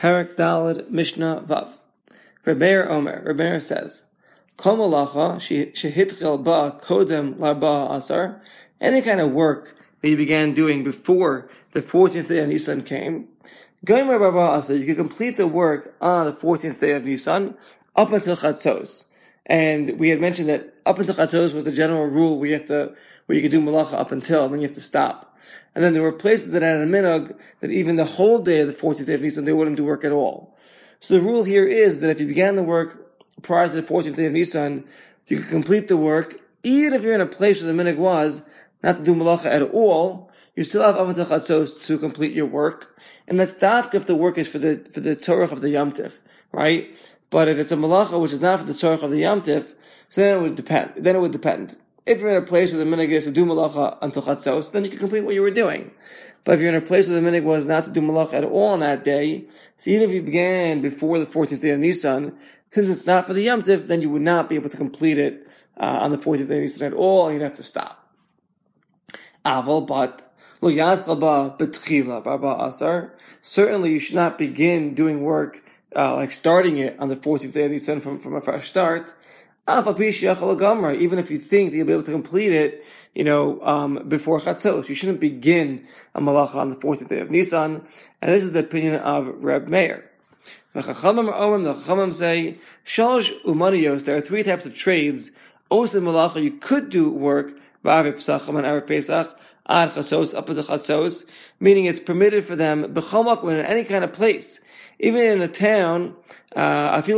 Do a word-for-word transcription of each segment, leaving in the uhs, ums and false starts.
Parak Daled Mishnah Vav. Reb Meir Omer. Reb Meir says, Kol malacha shehitchel ba kodem l'arba asar. Any kind of work that you began doing before the fourteenth day of Nisan came, going by l'arba asar, you can complete the work on the fourteenth day of Nisan up until Chatzos. And we had mentioned that up until Chatzos was the general rule where you have to, where you could do malacha up until, and then you have to stop. And then there were places that had a minhag that even the whole day of the fourteenth day of Nisan, they wouldn't do work at all. So the rule here is that if you began the work prior to the fourteenth day of Nisan, you could complete the work, even if you're in a place where the minhag was not to do malacha at all, you still have up until Chatzos to complete your work. And that's dafka if the work is for the, for the Torah of the Yom Tif, right? But if it's a malacha which is not for the Torah of the Yom Tif, so then it would depend. Then it would depend. If you're in a place where the minhag is to do malacha until Chatzos, then you can complete what you were doing. But if you're in a place where the minhag was not to do malacha at all on that day, so even if you began before the fourteenth day of Nisan, since it's not for the Yom Tif, then you would not be able to complete it uh, on the fourteenth day of Nisan at all, and you'd have to stop. Aval, but lo yadchal ba betchila barba asar. Certainly, you should not begin doing work uh, like starting it on the fourteenth day of Nisan from from a fresh start. Even if you think that you'll be able to complete it, you know, um, before Chatzos, you shouldn't begin a malacha on the fourteenth day of Nisan. And this is the opinion of Reb Meir. The Chachamim say, Shalosh umaniyos, there are three types of trades. Osa malacha, you could do work, B'Arev Pesachim and Erev Pesach, Ad Chatzos, up to Chatzos, meaning it's permitted for them, B'chol makom, in any kind of place. Even in a town, uh, so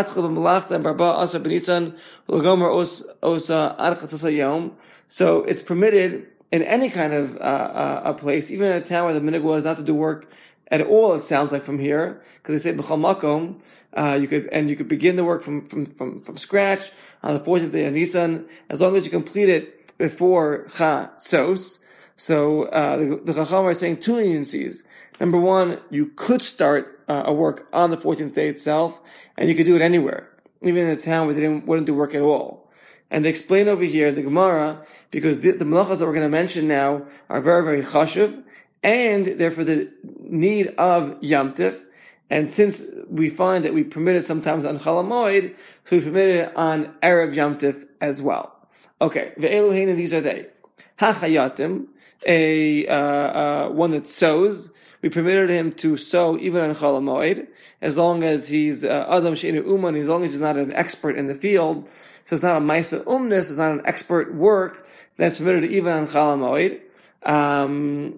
it's permitted in any kind of uh, uh, a place, even in a town where the minhag was not to do work at all. It sounds like from here, because they say b'chol makom, uh, you could and you could begin the work from from from, from scratch on the fourteenth day of Nisan, as long as you complete it before Chatzos. So uh, the, the Chacham are saying two leniencies. Number one, you could start uh, a work on the fourteenth day itself, and you could do it anywhere, even in a town where they didn't, wouldn't do work at all. And they explain over here, the Gemara, because the, the malachas that we're going to mention now are very, very chashuv, and they're for the need of Yom Tif. And since we find that we permit it sometimes on Chol HaMoed, so we permit it on Erev Yom Tif as well. Okay, ve'elu heina, these are they. Hachayatim, a uh, uh, one that sows. We permitted him to sow even on Chol HaMoed, as long as he's uh, Adam She'enu Uman, as long as he's not an expert in the field. So it's not a Maisa Umnis, it's not an expert work, that's permitted even on Chol HaMoed. Um,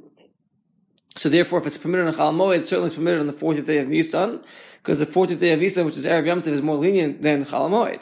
so therefore, if it's permitted on Chol HaMoed, it's certainly permitted on the fourteenth day of Nisan, because the fourteenth day of Nisan, which is Erev Yom Tov, is more lenient than Chol HaMoed.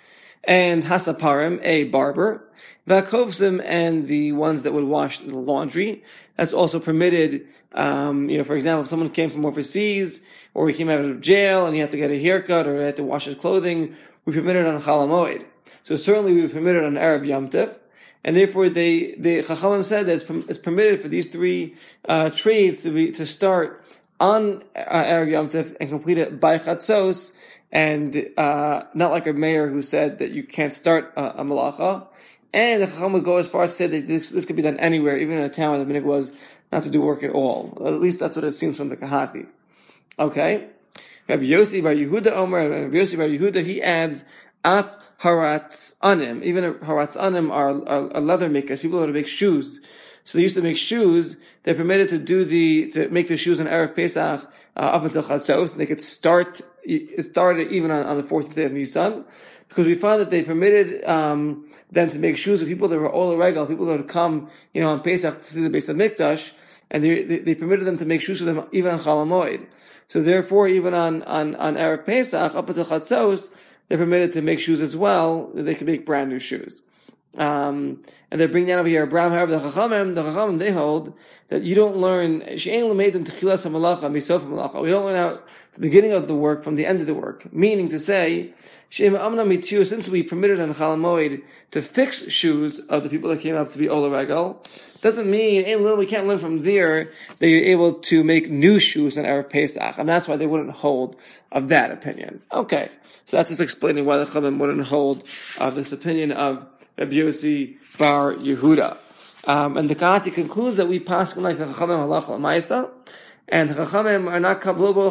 And Hasaparim, a barber, Vakovsim, and the ones that would wash the laundry, that's also permitted. Um, you know, for example, if someone came from overseas, or he came out of jail and he had to get a haircut, or he had to wash his clothing, we permit it on Chol HaMoed. So certainly we permit it on Erev Yom Tif, and therefore they, the Chachamim said that it's, it's permitted for these three uh, trades to be to start on uh, Erev Yom Tif and complete it by Chatzos, and uh, not like a mayor who said that you can't start uh, a malacha. And the Chacham would go as far as to say that this, this could be done anywhere, even in a town where the minhag was not to do work at all. At least that's what it seems from the Kahati. Okay? Rabbi Yossi bar Yehuda Omer, and Rabbi Yossi bar Yehuda, he adds, Af Haratz Anim. Even Haratz Anim are, are, are leather makers, people that make shoes. So they used to make shoes. They're permitted to do the, to make the shoes on Erev Pesach, uh, up until Chatzos, and they could start, start it even on, on the fourteenth day of Nisan. Because we found that they permitted um, them to make shoes of people that were all regal, people that would come, you know, on Pesach to see the Beis HaMikdash, and they, they they permitted them to make shoes for them even on Chol HaMoed. So therefore, even on on on Erev Pesach up until Chatzos, they're permitted to make shoes as well. They can make brand new shoes. Um, and they bring down over here Abraham Harav the Chachamim. The Chachamim, they hold that you don't learn she'ein l'meidem techilas hamalacha misof hamalacha. We don't learn out the beginning of the work from the end of the work. Meaning to say, she'em amna mitiu, since we permitted on Chol HaMoed to fix shoes of the people that came up to be ola regal, doesn't mean we can't learn from there that you're able to make new shoes on Erev Pesach, and that's why they wouldn't hold of that opinion. Okay, so that's just explaining why the Chachamim wouldn't hold of this opinion of Rabbi Yossi bar Yehuda. Um, and the Kahati concludes that we pass like the Chachamim halacha l'maisa, And the Chachamim are not, the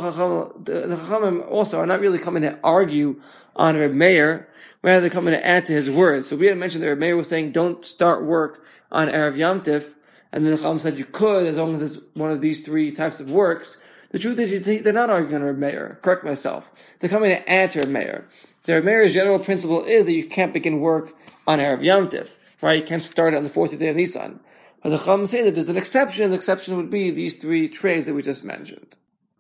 Chachamim also are not really coming to argue on Reb Meir, rather they're coming to add to his words. So we had mentioned that Reb Meir was saying, don't start work on Erev Yom Tif, and then the Chachamim said you could, as long as it's one of these three types of works. The truth is, they're not arguing on Reb Meir. Correct myself. They're coming to add to Reb Meir. The Reb Meir's general principle is that you can't begin work on Erev Yom Tif, right? You can't start on the fourteenth day of Nisan. But the Chachamim say that there's an exception. The exception would be these three trades that we just mentioned.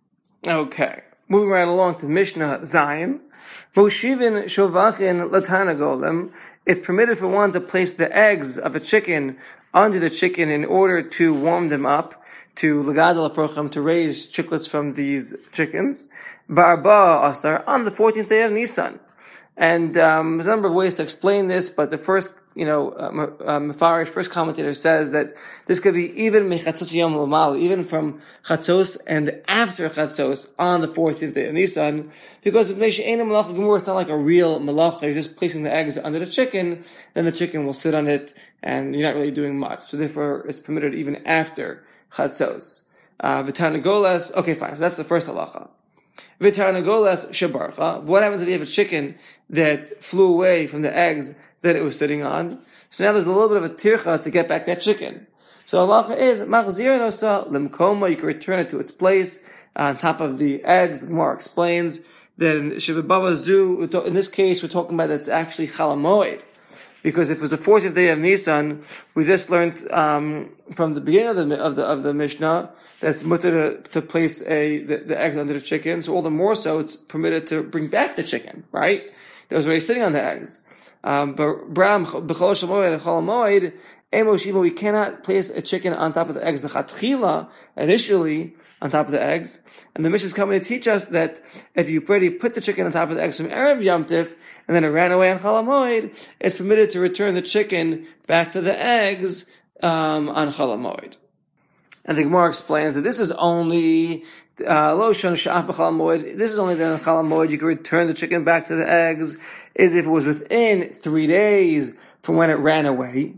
Okay. Moving right along to Mishnah Zayin. Moshivin shovachin latana golem. It's permitted for one to place the eggs of a chicken under the chicken in order to warm them up, to legadal afrocham, to raise chicklets from these chickens. Barba asar, on the fourteenth day of Nisan. And um, there's a number of ways to explain this, but the first, you know, uh, Mefarish, first commentator, says that this could be even mechatzos yom l'mal, even from chatzos and after chatzos on the fourteenth day of Nisan, because if Meisha ain't a malach gemur, it's not like a real malach. You're just placing the eggs under the chicken, then the chicken will sit on it, and you're not really doing much. So therefore, it's permitted even after chatzos. Uh, V'tarnagolas, okay, fine. So that's the first halacha. V'tarnagolas shabarcha. What happens if you have a chicken that flew away from the eggs that it was sitting on? So now there's a little bit of a tircha to get back that chicken. So halacha is machzir nosa limkoma. You can return it to its place on top of the eggs. The Gemara explains that in Shivabava Zu, in this case, we're talking about that's actually chalamoid. Because if it was the fourteenth day of Nisan, we just learned um, from the beginning of the of the of the Mishnah that's mutter to, to place a the, the eggs under the chicken. So all the more so, it's permitted to bring back the chicken, right? That was already sitting on the eggs. Um, but Bram b'chol shamoed and cholamoid, emo shiva, we cannot place a chicken on top of the eggs. The chatchila initially on top of the eggs, and the Mishnah is coming to teach us that if you already put the chicken on top of the eggs from Erev Yom Tif, and then it ran away on cholamoid, it's permitted to return the chicken back to the eggs um, on cholamoid. And the Gemara explains that this is only lo shon sha'af b'cholamoid. This is only that on cholamoid you can return the chicken back to the eggs is if it was within three days from when it ran away.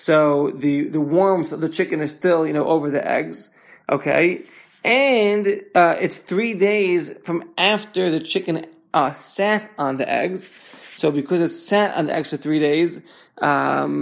So the the warmth of the chicken is still, you know, over the eggs. Okay. And uh it's three days from after the chicken uh sat on the eggs. So because it sat on the eggs for three days, um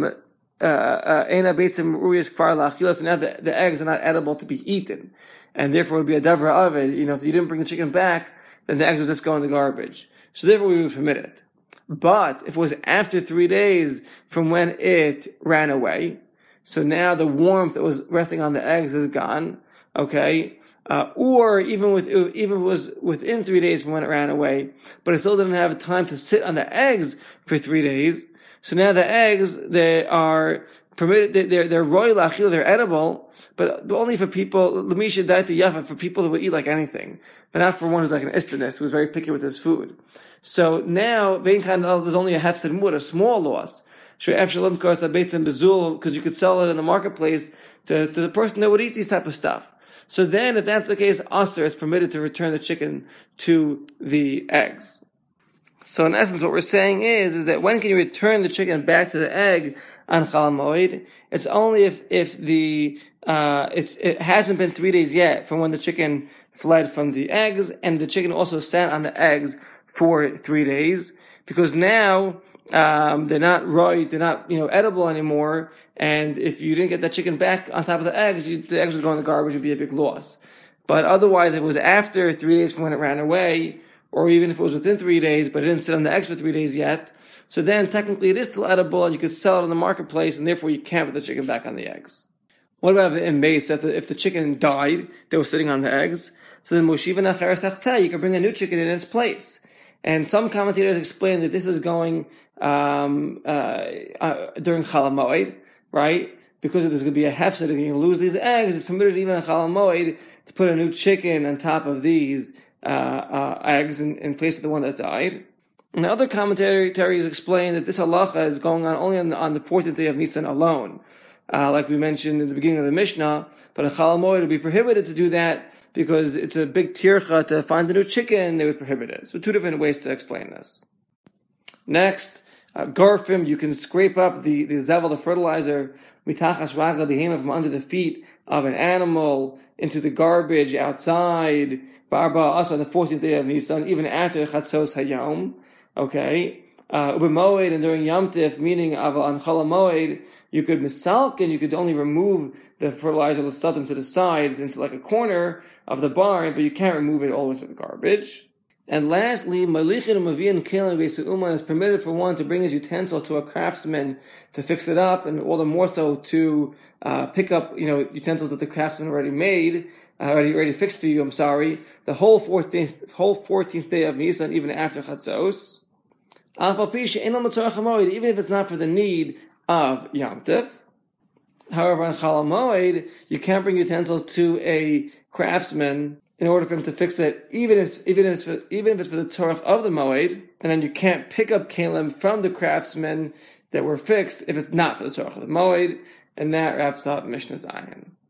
uh ena beitzim ruyos kfar la'achila, so now the, the eggs are not edible to be eaten. And therefore it would be a davra of it. You know, if you didn't bring the chicken back, then the eggs would just go in the garbage. So therefore we would permit it. But if it was after three days from when it ran away, so now the warmth that was resting on the eggs is gone, okay? Uh, or even with, even if it was within three days from when it ran away, but it still didn't have time to sit on the eggs for three days. So now the eggs, they are permitted, they're, they're roy lachil, they're edible, but only for people, l'misha daita yafa, for people that would eat like anything, but not for one who's like an istinus, who's very picky with his food. So now, there's only a hefsed mud, a small loss. Because you could sell it in the marketplace to, to the person that would eat these type of stuff. So then, if that's the case, Aser is permitted to return the chicken to the eggs. So in essence, what we're saying is, is that when can you return the chicken back to the egg on Chalamoid? It's only if, if the, uh, it's, it hasn't been three days yet from when the chicken fled from the eggs, and the chicken also sat on the eggs for three days, because now, um, they're not right, they're not, you know, edible anymore, and if you didn't get that chicken back on top of the eggs, you, the eggs would go in the garbage, it would be a big loss. But otherwise, if it was after three days from when it ran away, or even if it was within three days, but it didn't sit on the eggs for three days yet, so then technically it is still edible, and you could sell it in the marketplace, and therefore you can't put the chicken back on the eggs. What about in base, if the, if the chicken died, that was sitting on the eggs, so then Moshiva Nacharas Achteh, you can bring a new chicken in its place. And some commentators explain that this is going um, uh, uh, during Chol Hamoed, right? Because there's going to be a hefsed, and you're going to lose these eggs. It's permitted even in Chol Hamoed to put a new chicken on top of these uh, uh, eggs in, in place of the one that died. And other commentaries explain that this halacha is going on only on the, on the fourteenth day of Nisan alone, uh, like we mentioned in the beginning of the Mishnah. But in Chol Hamoed it would be prohibited to do that, because it's a big tircha to find a new chicken, they would prohibit it. So two different ways to explain this. Next, uh, garfim, you can scrape up the, the zevel, the fertilizer, mitachas ragla behema, from under the feet of an animal into the garbage outside, Barba also on the fourteenth day of Nisan, even after Chatzos Hayom, okay, uh, Ubemoed, and during Yom Tif, meaning of on Cholamoed, you could misalkin, you could only remove the fertilizer, l'statim, to the sides into like a corner of the barn, but you can't remove it all the way to the garbage. And lastly, Malichin Mavian Kalim Besu'uman is permitted for one to bring his utensils to a craftsman to fix it up, and all the more so to uh, pick up, you know, utensils that the craftsman already made, uh, already already fixed for you. I'm sorry, the whole fourteenth whole fourteenth day of Nisan, even after Chatzos. Even if it's not for the need of Yom Tif. However, on Chol HaMoed, you can't bring utensils to a craftsman in order for him to fix it, even if even if it's for, even if it's for the tzorach of the moed, and then you can't pick up kalim from the craftsmen that were fixed if it's not for the tzorach of the moed, and that wraps up Mishnah Zayin.